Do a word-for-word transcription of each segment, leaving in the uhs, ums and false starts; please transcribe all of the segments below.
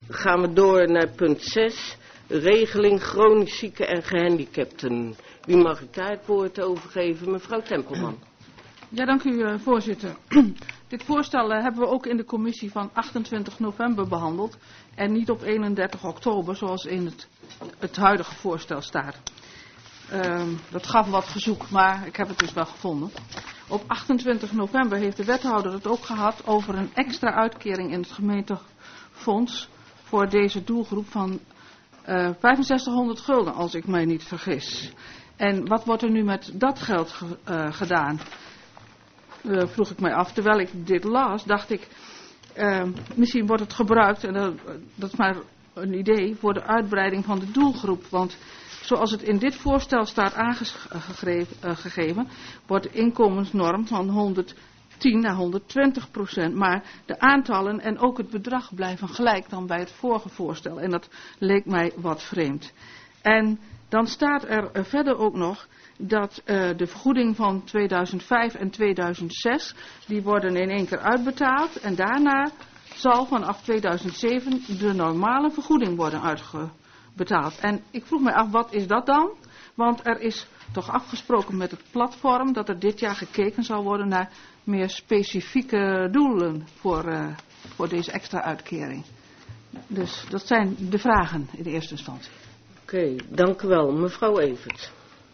gaan we door naar punt zes. Regeling chronisch zieken en gehandicapten. Wie mag ik daar het woord over geven? Mevrouw Tempelman. Ja, dank u, uh, voorzitter. Dit voorstel uh, hebben we ook in de commissie van achtentwintig november behandeld. En niet op eenendertig oktober, zoals in het, het huidige voorstel staat. Uh, dat gaf wat gezoek, maar ik heb het dus wel gevonden. Op achtentwintig november heeft de wethouder het ook gehad over een extra uitkering in het gemeentefonds voor deze doelgroep van uh, vijfenzestighonderd gulden, als ik mij niet vergis. En wat wordt er nu met dat geld ge, uh, gedaan? Uh, vroeg ik mij af. Terwijl ik dit las, dacht ik, uh, misschien wordt het gebruikt, en dat, dat is maar een idee, voor de uitbreiding van de doelgroep. Want zoals het in dit voorstel staat aangegeven, wordt de inkomensnorm van honderdtien naar honderdtwintig procent. Maar de aantallen en ook het bedrag blijven gelijk dan bij het vorige voorstel. En dat leek mij wat vreemd. En dan staat er verder ook nog dat uh, de vergoeding van tweeduizend vijf en tweeduizend zes, die worden in één keer uitbetaald. En daarna zal vanaf tweeduizend zeven de normale vergoeding worden uitbetaald. En ik vroeg mij af, wat is dat dan? Want er is toch afgesproken met het platform dat er dit jaar gekeken zal worden naar meer specifieke doelen voor, uh, voor deze extra uitkering. Dus dat zijn de vragen in de eerste instantie. Oké, okay, dank u wel. Mevrouw Evert.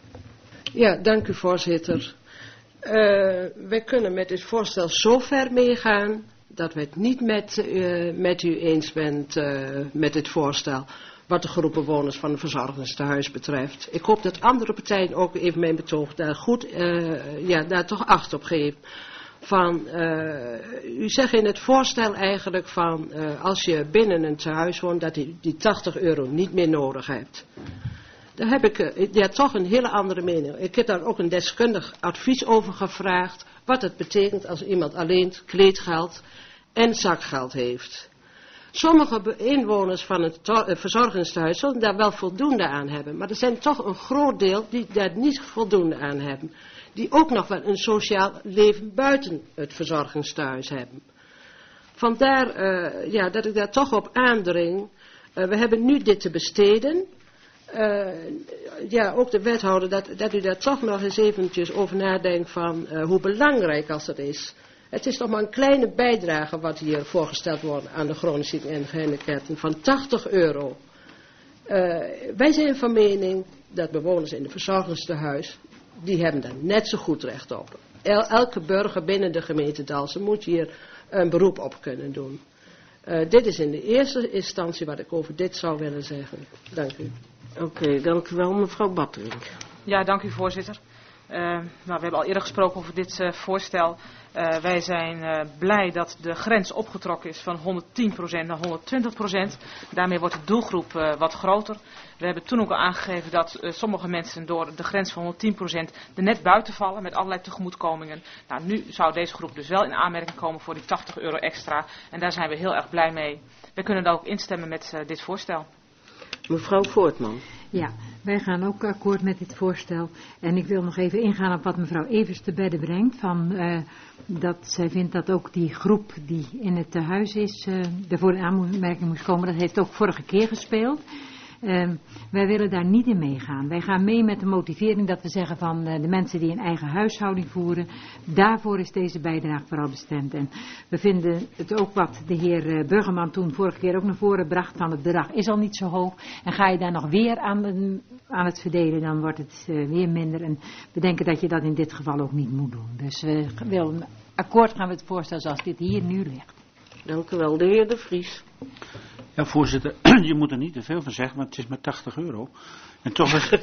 Ja, dank u voorzitter. Uh, wij kunnen met dit voorstel zo ver meegaan dat we het niet met, uh, met u eens bent uh, met dit voorstel wat de groep bewoners van een verzorgingstehuis betreft. Ik hoop dat andere partijen ook even mijn betoog daar goed, uh, ja, daar toch acht op geven. Van, uh, u zegt in het voorstel eigenlijk van, uh, als je binnen een tehuis woont, dat je die tachtig euro niet meer nodig hebt. Daar heb ik uh, ja, toch een hele andere mening. Ik heb daar ook een deskundig advies over gevraagd, wat het betekent als iemand alleen kleedgeld en zakgeld heeft. Sommige inwoners van het verzorgingstehuis zullen daar wel voldoende aan hebben, maar er zijn toch een groot deel die daar niet voldoende aan hebben. Die ook nog wel een sociaal leven buiten het verzorgingstehuis hebben. Vandaar uh, ja, dat ik daar toch op aandring. Uh, we hebben nu dit te besteden. Uh, ja, ook de wethouder, dat, dat u daar toch nog eens eventjes over nadenkt van uh, hoe belangrijk als dat is. Het is toch maar een kleine bijdrage wat hier voorgesteld wordt aan de chronisch zieken en gehandicapten van tachtig euro. Uh, wij zijn van mening dat bewoners in het verzorgingstehuis, die hebben daar net zo goed recht op. El, elke burger binnen de gemeente Dalfsen moet hier een beroep op kunnen doen. Uh, dit is in de eerste instantie wat ik over dit zou willen zeggen. Dank u. Oké, okay, dank u wel, mevrouw Batterink. Ja, dank u voorzitter. Uh, nou, we hebben al eerder gesproken over dit uh, voorstel. Uh, wij zijn uh, blij dat de grens opgetrokken is van honderdtien procent naar honderdtwintig procent. Daarmee wordt de doelgroep uh, wat groter. We hebben toen ook al aangegeven dat uh, sommige mensen door de grens van honderdtien procent er net buiten vallen met allerlei tegemoetkomingen. Nou, nu zou deze groep dus wel in aanmerking komen voor die tachtig euro extra. En daar zijn we heel erg blij mee. We kunnen dan ook instemmen met uh, dit voorstel. Mevrouw Voortman. Ja, wij gaan ook akkoord met dit voorstel. En ik wil nog even ingaan op wat mevrouw Evers te bedden brengt. Van, uh, dat zij vindt dat ook die groep die in het tehuis is, uh, daarvoor in aanmerking moest komen. Dat heeft ook vorige keer gespeeld. Uh, wij willen daar niet in meegaan. Wij gaan mee met de motivering dat we zeggen van uh, de mensen die een eigen huishouding voeren. Daarvoor is deze bijdrage vooral bestemd. En we vinden het ook wat de heer uh, Burgerman toen vorige keer ook naar voren bracht. Van het bedrag is al niet zo hoog. En ga je daar nog weer aan, uh, aan het verdelen, dan wordt het uh, weer minder. En we denken dat je dat in dit geval ook niet moet doen. Dus we willen akkoord gaan met het voorstel zoals dit hier nu ligt. Dank u wel, de heer De Vries. Ja, voorzitter, je moet er niet te veel van zeggen, maar het is maar tachtig euro. En toch is,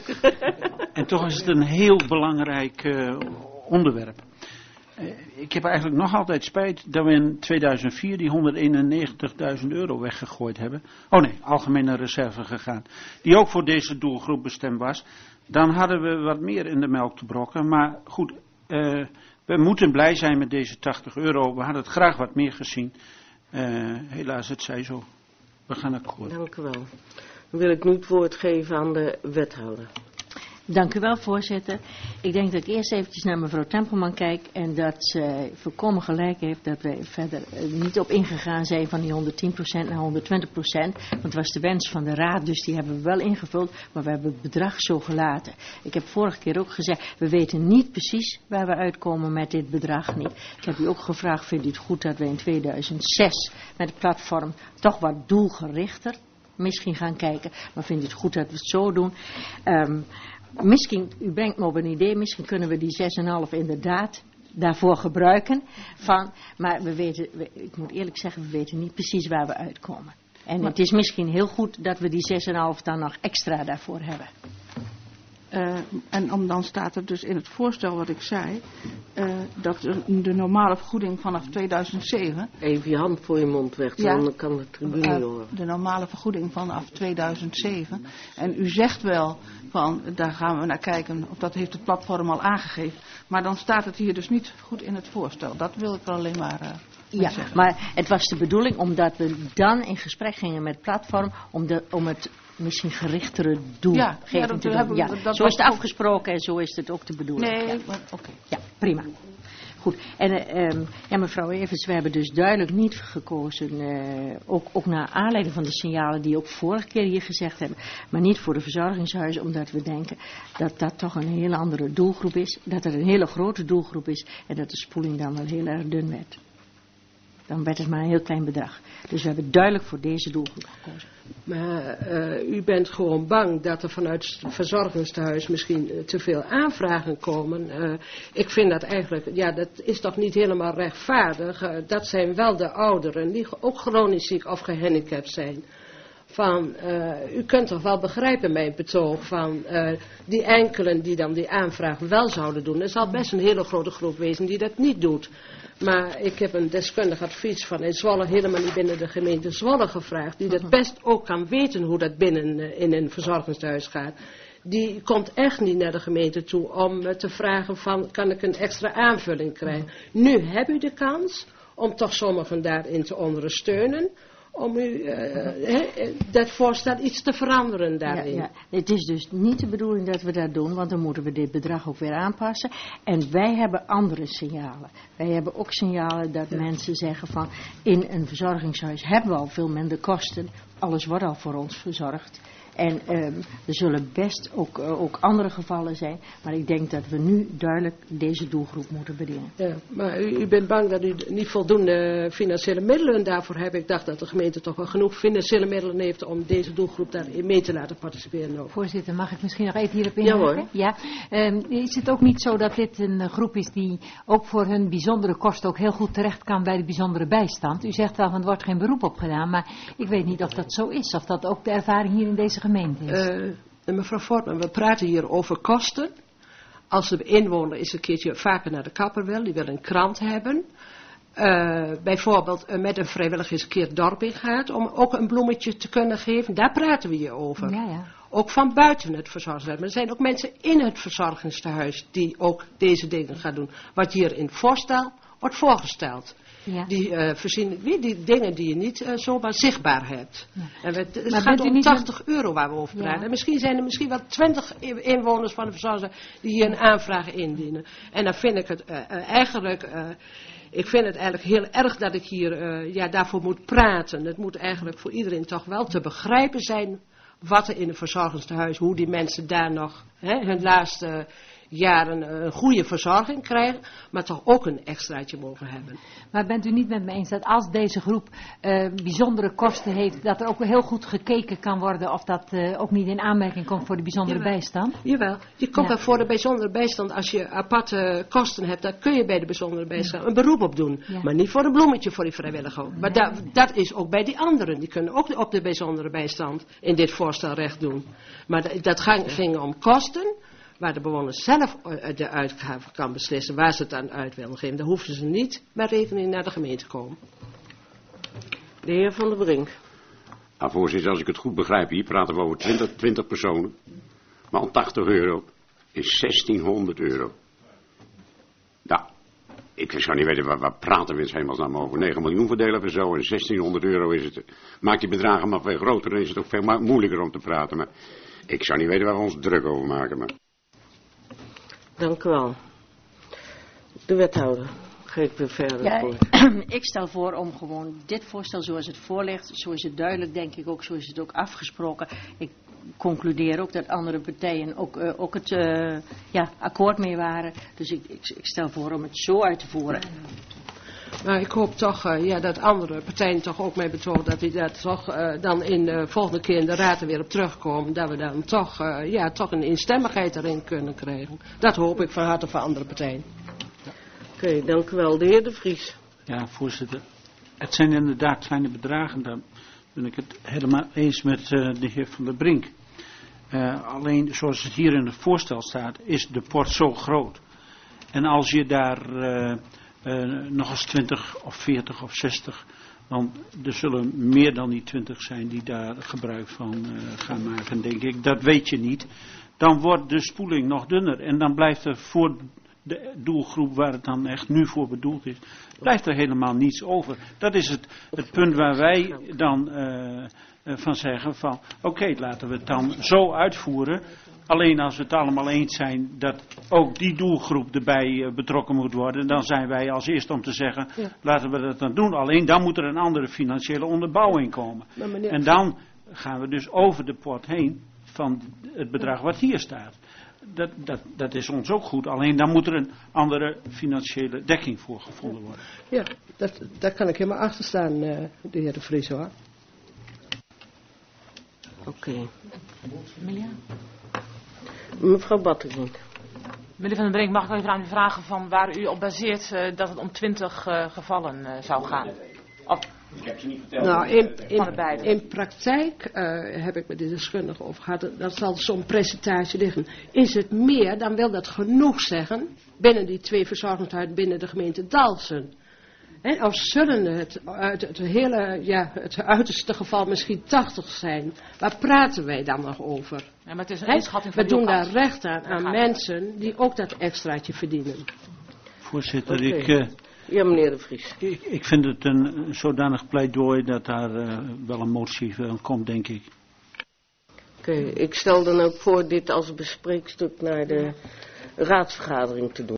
en toch is het een heel belangrijk uh, onderwerp. Uh, ik heb eigenlijk nog altijd spijt dat we in tweeduizend vier die honderdeenennegentigduizend euro weggegooid hebben. Oh nee, algemene reserve gegaan. Die ook voor deze doelgroep bestemd was. Dan hadden we wat meer in de melk te brokken. Maar goed, uh, we moeten blij zijn met deze tachtig euro. We hadden het graag wat meer gezien. Uh, helaas, het zij zo. We gaan akkoord. Dank u wel. Dan wil ik nu het woord geven aan de wethouder. Dank u wel, voorzitter. Ik denk dat ik eerst eventjes naar mevrouw Tempelman kijk en dat ze volkomen gelijk heeft dat wij verder niet op ingegaan zijn van die honderdtien procent naar honderdtwintig procent. Want het was de wens van de raad, dus die hebben we wel ingevuld, maar we hebben het bedrag zo gelaten. Ik heb vorige keer ook gezegd, we weten niet precies waar we uitkomen met dit bedrag niet. Ik heb u ook gevraagd, vindt u het goed dat we in tweeduizend zes met het platform toch wat doelgerichter misschien gaan kijken, maar vindt u het goed dat we het zo doen? Um, Misschien, u brengt me op een idee, misschien kunnen we die zes komma vijf inderdaad daarvoor gebruiken. Van, maar we weten, we, ik moet eerlijk zeggen, we weten niet precies waar we uitkomen. En het is misschien heel goed dat we die zes komma vijf dan nog extra daarvoor hebben. Uh, en om, dan staat er dus in het voorstel wat ik zei, uh, dat de, de normale vergoeding vanaf tweeduizend zeven... Even je hand voor je mond weg, ja, dan kan de tribune uh, horen. De normale vergoeding vanaf tweeduizend zeven. En u zegt wel, van, daar gaan we naar kijken, of dat heeft het platform al aangegeven. Maar dan staat het hier dus niet goed in het voorstel. Dat wil ik er alleen maar... Uh, Ja, zeggen. Maar het was de bedoeling omdat we dan in gesprek gingen met het platform om, de, om het misschien gerichtere doelgeving ja, ja, te doen. Ja, dat zo is het afgesproken en zo is het ook de bedoeling. Nee, ja. oké. Okay. Ja, prima. Goed. En uh, um, ja, mevrouw Evers, we hebben dus duidelijk niet gekozen, uh, ook, ook naar aanleiding van de signalen die ook vorige keer hier gezegd hebben, maar niet voor de verzorgingshuizen, omdat we denken dat dat toch een hele andere doelgroep is, dat er een hele grote doelgroep is en dat de spoeling dan wel heel erg dun werd. Dan werd het maar een heel klein bedrag. Dus we hebben duidelijk voor deze doelgroep gekozen. Maar uh, u bent gewoon bang dat er vanuit het verzorgingstehuis misschien uh, te veel aanvragen komen. Uh, ik vind dat eigenlijk, ja, dat is toch niet helemaal rechtvaardig. Uh, dat zijn wel de ouderen die ook chronisch ziek of gehandicapt zijn. Van, uh, u kunt toch wel begrijpen mijn betoog van uh, die enkelen die dan die aanvraag wel zouden doen. Er zal best een hele grote groep wezen die dat niet doet. Maar ik heb een deskundig advies van in Zwolle, helemaal niet binnen de gemeente Zwolle gevraagd, die dat best ook kan weten hoe dat binnen uh, in een verzorgingshuis gaat. Die komt echt niet naar de gemeente toe om uh, te vragen van, kan ik een extra aanvulling krijgen. Nu heb u de kans om toch sommigen daarin te ondersteunen. Om u uh, he, dat voorstel iets te veranderen daarin. Ja, ja. Het is dus niet de bedoeling dat we dat doen, want dan moeten we dit bedrag ook weer aanpassen. En wij hebben andere signalen. Wij hebben ook signalen dat ja. mensen zeggen van, in een verzorgingshuis hebben we al veel minder kosten. Alles wordt al voor ons verzorgd. En um, er zullen best ook, uh, ook andere gevallen zijn. Maar ik denk dat we nu duidelijk deze doelgroep moeten bedienen. Ja, maar u, u bent bang dat u niet voldoende financiële middelen daarvoor hebt. Ik dacht dat de gemeente toch wel genoeg financiële middelen heeft om deze doelgroep daarin mee te laten participeren. Ook. Voorzitter, mag ik misschien nog even hierop inhaken? Ja hoor. Ja. Um, is het ook niet zo dat dit een groep is die ook voor hun bijzondere kosten ook heel goed terecht kan bij de bijzondere bijstand? U zegt wel van er wordt geen beroep op gedaan, maar ik weet niet of dat zo is. Of dat ook de ervaring hier in deze gemeente is. Uh, mevrouw Voortman, we praten hier over kosten. Als de inwoner eens een keertje vaker naar de kapper wil, die wil een krant hebben. Uh, bijvoorbeeld uh, met een vrijwilliger eens een keer het dorp in gaat om ook een bloemetje te kunnen geven. Daar praten we hier over. Ja, ja. Ook van buiten het verzorgingshuis. Maar er zijn ook mensen in het verzorgingstehuis die ook deze dingen gaan doen. Wat hier in het voorstel wordt voorgesteld. Ja. Die uh, voorzien wie die dingen die je niet uh, zomaar zichtbaar hebt. Ja. En we, het maar gaat om tachtig euro waar we over praten. Ja. En misschien zijn er misschien wel twintig inwoners van de verzorging die hier een aanvraag indienen. En dan vind ik het uh, uh, eigenlijk... Uh, Ik vind het eigenlijk heel erg dat ik hier uh, ja, daarvoor moet praten. Het moet eigenlijk voor iedereen toch wel te begrijpen zijn wat er in een verzorgingstehuis, hoe die mensen daar nog hè, hun laatste jaren een goede verzorging krijgen, maar toch ook een extraatje mogen hebben. Maar bent u niet met me eens dat als deze groep uh, bijzondere kosten heeft, dat er ook heel goed gekeken kan worden of dat uh, ook niet in aanmerking komt voor de bijzondere Jawel. bijstand? Jawel, je komt ja. er voor de bijzondere bijstand, als je aparte kosten hebt, dan kun je bij de bijzondere bijstand een beroep op doen. Ja. Maar niet voor een bloemetje voor die vrijwilliger. Nee. Maar da, dat is ook bij die anderen, die kunnen ook op de bijzondere bijstand in dit voorstel recht doen. Maar dat ging, ging om kosten, waar de bewoner zelf de uitgave kan beslissen waar ze het aan uit willen geven. Dan hoeven ze niet met rekening naar de gemeente te komen. De heer Van der Brink. Nou, voorzitter, als ik het goed begrijp, hier praten we over twintig, twintig personen. Maar om tachtig euro is zestienhonderd euro. Nou, ik zou niet weten, waar, waar praten we in hemelsnaam over? negen miljoen verdelen we zo en zestienhonderd euro is het. Maakt die bedragen maar veel groter, dan is het ook veel moeilijker om te praten. Maar ik zou niet weten waar we ons druk over maken. Maar... Dank u wel. De wethouder. Geef weer verder Ja, voor. ik stel voor om gewoon dit voorstel zoals het voor ligt, zo is het duidelijk denk ik ook, zo is het ook afgesproken. Ik concludeer ook dat andere partijen ook, uh, ook het uh, ja, akkoord mee waren. Dus ik, ik, ik stel voor om het zo uit te voeren. Maar ik hoop toch uh, ja, dat andere partijen toch ook mee betogen dat die dat toch uh, dan in de volgende keer in de raad er weer op terugkomen. Dat we dan toch, uh, ja, toch een instemmigheid erin kunnen krijgen. Dat hoop ik van harte van andere partijen. Oké, okay, dank u wel. De heer De Vries. Ja, voorzitter. Het zijn inderdaad kleine bedragen. Daar ben ik het helemaal eens met uh, de heer Van der Brink. Uh, alleen, zoals het hier in het voorstel staat, is de pot zo groot. En als je daar uh, uh, nog eens twintig of veertig of zestig... want er zullen meer dan die twintig zijn die daar gebruik van uh, gaan maken, denk ik. Dat weet je niet. Dan wordt de spoeling nog dunner. En dan blijft er voor de doelgroep waar het dan echt nu voor bedoeld is, blijft er helemaal niets over. Dat is het, het punt waar wij dan uh, uh, van zeggen van oké, okay, laten we het dan zo uitvoeren. Alleen als we het allemaal eens zijn dat ook die doelgroep erbij uh, betrokken moet worden, dan zijn wij als eerste om te zeggen, ja, laten we dat dan doen. Alleen dan moet er een andere financiële onderbouwing komen. En dan gaan we dus over de pot heen van het bedrag wat hier staat. Dat, dat, dat is ons ook goed, alleen dan moet er een andere financiële dekking voor gevonden worden. Ja, dat, daar kan ik helemaal achter staan, uh, de heer De Vries, hoor. Oké. Okay. Mevrouw Batterink. Meneer Van den Brink, mag ik even aan u vragen van waar u op baseert uh, dat het om twintig uh, gevallen uh, zou gaan? Of ik heb ze niet verteld. Nou, in, in, in praktijk uh, heb ik met de deskundige over gehad, dat zal zo'n percentage liggen. Is het meer, dan wil dat genoeg zeggen, binnen die twee verzorgingshuizen binnen de gemeente Dalfsen. He, of zullen het uit het hele, ja, het uiterste geval misschien tachtig zijn? Waar praten wij dan nog over? Ja, maar het is een He, inschatting van we doen kant. daar recht aan, aan mensen die ook dat extraatje verdienen. Voorzitter, Okay. ik... Uh, Ja, meneer De Vries. Ik, ik vind het een zodanig pleidooi dat daar uh, wel een motie van komt, denk ik. Oké, okay, ik stel dan ook voor dit als bespreekstuk naar de raadsvergadering te doen.